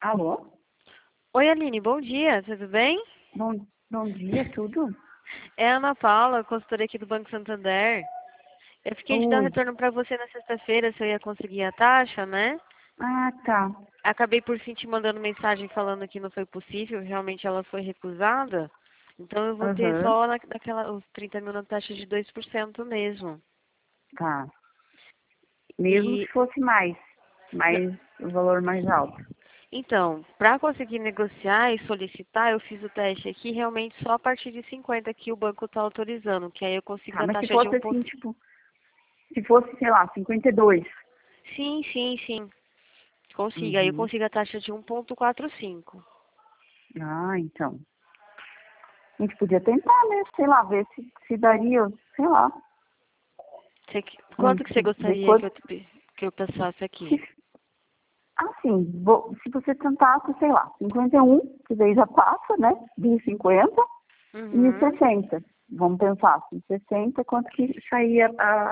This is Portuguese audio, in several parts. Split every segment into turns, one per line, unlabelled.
Alô?
Oi, Aline, bom dia, tudo bem?
Bom dia, tudo?
É a Ana Paula, consultora aqui do Banco Santander. Eu fiquei de dar um
Oi.
retorno para você na sexta-feira se eu ia conseguir a taxa, né?
Ah, tá.
Acabei por fim te mandando mensagem falando que não foi possível, realmente ela foi recusada. Então eu vou ter
Aham,
só os 30 mil na taxa de 2% mesmo.
tá. Mesmo se
E
fosse mais o valor mais alto.
então, para conseguir negociar e solicitar, eu fiz o teste aqui realmente só a partir de 50 que o banco está autorizando, que aí eu consigo
Tá,
dar
mas se
taxa de
fosse
um
assim,
ponto.
tipo, se fosse, sei lá, 52.
Sim, sim, sim. Consigo. Aí eu
Uhum.
consigo a taxa de 1,45.
Ah, então. A gente podia tentar, né? Sei lá, ver se daria, sei lá.
Quanto que você
Ver
gostaria que
quanto.
que eu passasse aqui?
Se, assim, se você tentasse, sei lá, 51, que daí já passa, né? De 50. E os
Uhum.
60. Vamos pensar assim, 60, quanto que saía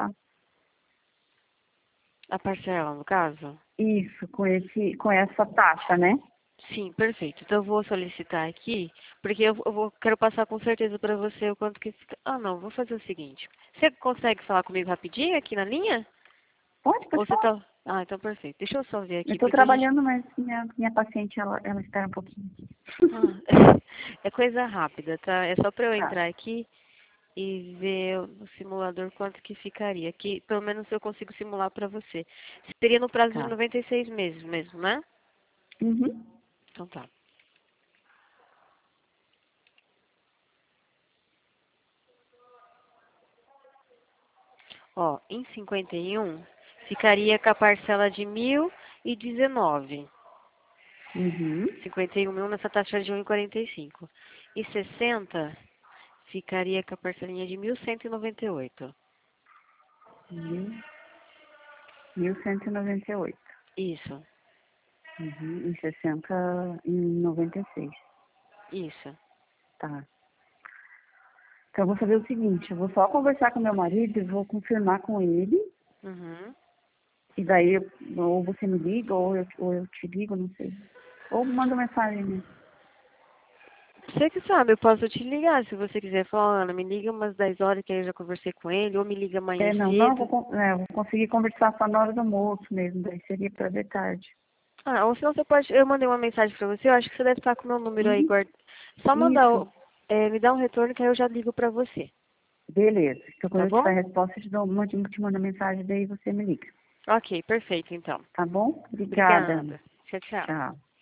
A parcela, no caso?
isso, com essa taxa, né?
Sim, perfeito. Então eu vou solicitar aqui, porque quero passar com certeza para você o quanto que fica. Ah, não, vou fazer o seguinte. Você consegue falar comigo rapidinho aqui na linha?
Pode
Ou você
falar.
tá. Ah, então perfeito. Deixa eu só ver
Eu
aqui,
estou
porque a gente.
trabalhando, mas minha paciente, ela espera um pouquinho.
Ah, é coisa rápida, tá? É só para eu
Tá,
entrar aqui e ver no simulador quanto que ficaria. Que pelo menos eu consigo simular para você. Seria no prazo de
tá.
96 meses mesmo, né?
Uhum.
Então tá. Ó, em 51 ficaria com a parcela de 1.019.
Uhum.
51 mil nessa taxa de 1,45. E 60 ficaria com a parcelinha de 1.198.
Mil, 1198.
Isso,
Uhum. Em 60, em 96.
isso.
Tá. Então eu vou fazer o seguinte, eu vou só conversar com meu marido e vou confirmar com ele.
Uhum.
E daí, ou você me liga, ou eu te ligo, não sei. Ou manda mensagem, né?
Você que sabe, eu posso te ligar se você quiser falar, Ana, me liga umas 10 horas que aí eu já conversei com ele, ou me liga amanhã
Não, eu
cedo.
vou conseguir conversar só na hora do almoço mesmo, daí seria pra de tarde.
Ah, ou senão você pode, eu mandei uma mensagem pra você, eu acho que você deve estar com o meu número aí
Uhum.
guardado. Só mandar,
Isso,
me dá um retorno que aí eu já ligo pra você,
beleza. Então quando
tá
eu tiver
bom?
a resposta, eu te mando mensagem, daí você me liga.
Ok, perfeito então.
Tá bom? Obrigada, Ana.
Obrigada. Tchau, tchau.
Tchau.